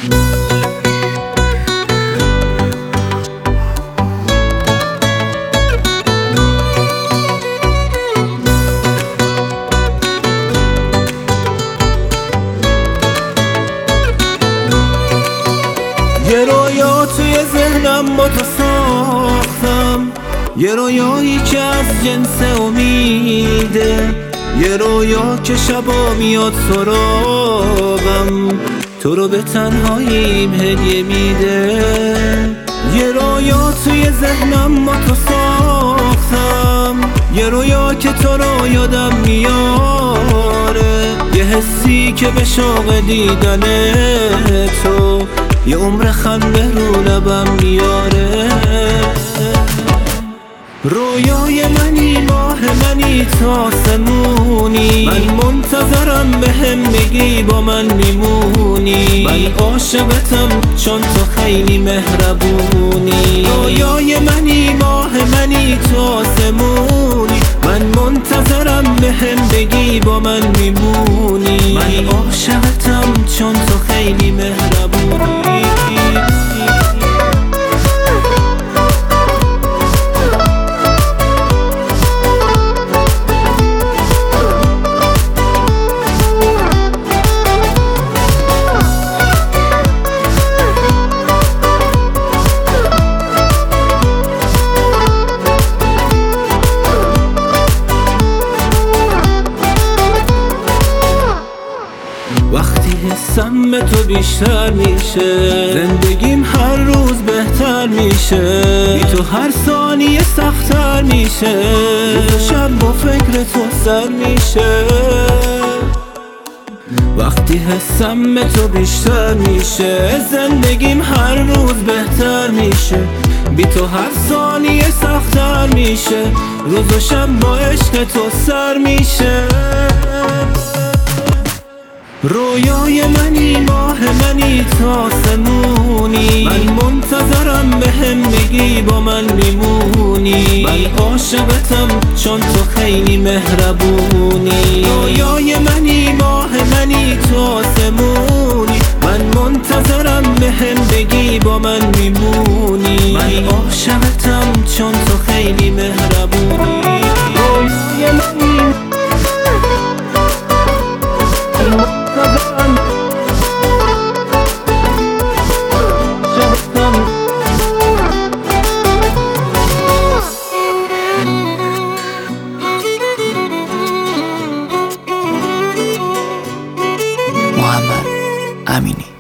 یه رویا توی ذهنم با تو ساختم، یه رویایی که از جنس امیده، یه رویا که شبا میاد سراغم، تو رو به تنهاییم هدیه میده. یه رویا توی ذهنم با تو ساختم، یه رویا که تو رو یادم میاره، یه حسی که به شوق دیدن تو یه عمر خنده رو لبم میاره. رویای منی، ماه منی، تا آسمونی، من منتظرم بهم بگی با من میمونی، من عاشقتم چون تو خیلی مهربونی. رویای منی، ماه منی، تا آسمونی، من منتظرم بهم بگی با من میمونی، من عاشقتم چون تو خیلی مهربونی. وقتی حسم به تو بیشتر میشه، زندگیم هر روز بهتر میشه، بی تو هر ثانیه سخت‌تر میشه، روز و شب با فکر تو سر میشه. وقتی حسم به تو بیشتر میشه، زندگیم هر روز بهتر میشه، بی تو هر ثانیه سخت‌تر میشه، روز و شب با عشق تو سر میشه. رویای منی، ماه منی، تا آسمونی، من منتظرم بهم بگی با من میمونی، من عاشقتم چون تو خیلی مهربونی. رویای منی، ماه منی، تا آسمونی، من منتظرم بهم بگی با من میمونی، من عاشقتم چون تو خیلی مهربونی. رویای منی، محمد امینی.